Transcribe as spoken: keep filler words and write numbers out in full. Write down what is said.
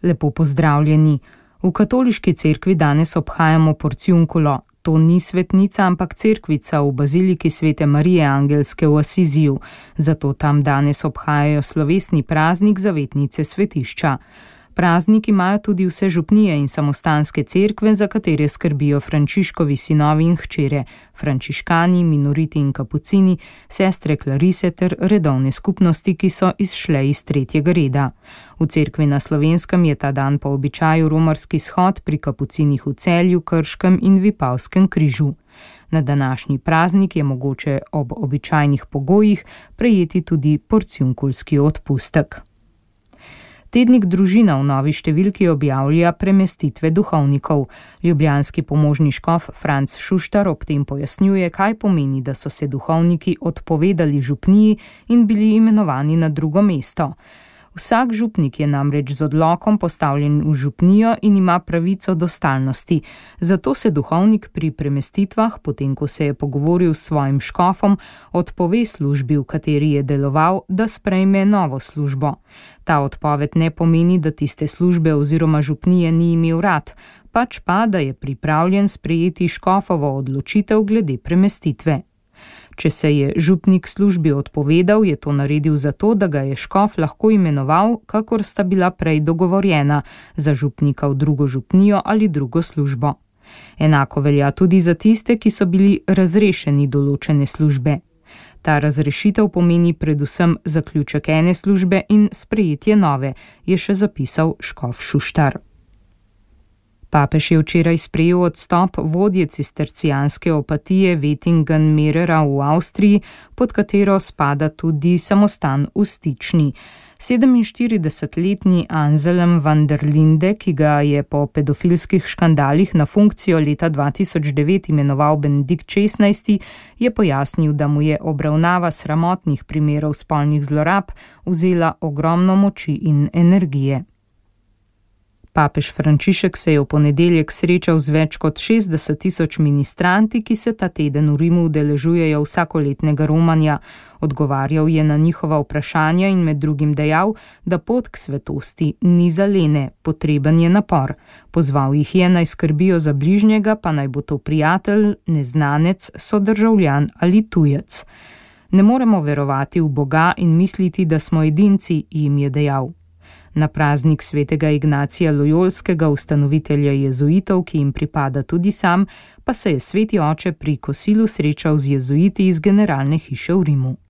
Lepo pozdravljeni. V katoliški cerkvi danes obhajamo porciunkulo. To ni svetnica, ampak cerkvica v baziliki Svete Marije Angelske v Asiziju. Zato tam danes obhajajo slovesni praznik zavetnice svetišča. Praznik imajo tudi vse župnije in samostanske cerkve, za katere skrbijo Frančiškovi sinovi in hčere, frančiškani, minoriti in kapucini, sestre Klarise ter redovne skupnosti, ki so izšle iz tretjega reda. V cerkvi na Slovenskem je ta dan po običaju romarski shod pri kapucinih v Celju, Krškem in Vipavskem križu. Na današnji praznik je mogoče ob običajnih pogojih prejeti tudi porciunkulski odpustek. Tednik Družina v novi številki objavlja premestitve duhovnikov. Ljubljanski pomožni škof Franc Šuštar ob tem pojasnjuje, kaj pomeni, da so se duhovniki odpovedali župniji in bili imenovani na drugo mesto. Vsak župnik je namreč z odlokom postavljen v župnijo in ima pravico do stalnosti. Zato se duhovnik pri premestitvah, potem ko se je pogovoril s svojim škofom, odpove službi, v kateri je deloval, da sprejme novo službo. Ta odpoved ne pomeni, da tiste službe oziroma župnije ni imel rad, pač pa, da je pripravljen sprejeti škofovo odločitev glede premestitve. Če se je župnik službi odpovedal, je to naredil zato, da ga je škof lahko imenoval, kakor sta bila prej dogovorjena, za župnika v drugo župnijo ali drugo službo. Enako velja tudi za tiste, ki so bili razrešeni določene službe. Ta razrešitev pomeni predvsem zaključek ene službe in sprejetje nove, je še zapisal škof Šuštar. Papež je včeraj sprejel odstop vodje cistercijanske opatije Wettingen-Mehrera v Avstriji, pod katero spada tudi samostan v Stični. sedeminštiridesetletni Anselm van der Linde, ki ga je po pedofilskih škandalih na funkcijo leta dva tisoč devet imenoval Benedikt šestnajsti, je pojasnil, da mu je obravnava sramotnih primerov spolnih zlorab vzela ogromno moči in energije. Papež Frančišek se je v ponedeljek srečal z več kot šestdeset tisoč ministranti, ki se ta teden v Rimu udeležujejo vsakoletnega romanja. Odgovarjal je na njihova vprašanja in med drugim dejal, da pot k svetosti ni za lene, potreben je napor. Pozval jih je, naj skrbijo za bližnjega, pa naj bo to prijatelj, neznanec, sodržavljan ali tujec. Ne moremo verovati v Boga in misliti, da smo edinci, jim je dejal. Na praznik svetega Ignacija Lojolskega, ustanovitelja jezuitov, ki jim pripada tudi sam, pa se je sveti oče pri kosilu srečal z jezuiti iz generalne hiše v Rimu.